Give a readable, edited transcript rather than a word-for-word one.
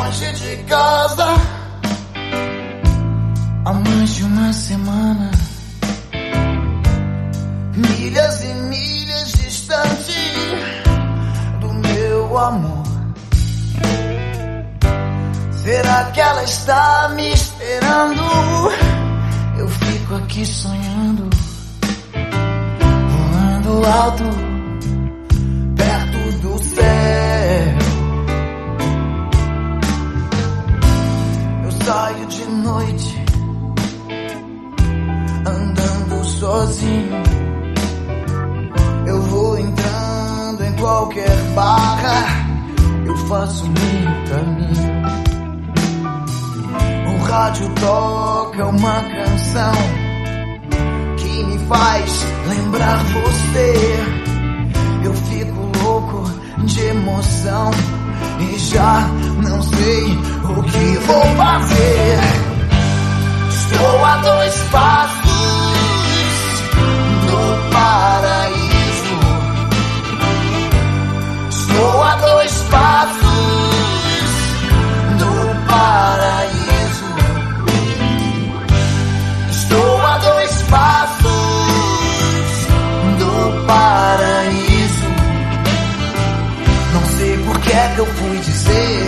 longe de casa há mais de uma semana, milhas e milhas distante do meu amor. Será que ela está me esperando? Eu fico aqui sonhando, voando alto, perto do céu. Eu saio de noite, andando sozinho. Eu vou entrando em qualquer barra, eu faço meu caminho. O rádio toca uma canção que me faz lembrar você. Eu fico louco de emoção e já não sei o que vou fazer. Estou a 2 passos do paraíso. Estou a 2 passos do paraíso. Estou a 2 passos do paraíso. Não sei por que é que eu fui dizer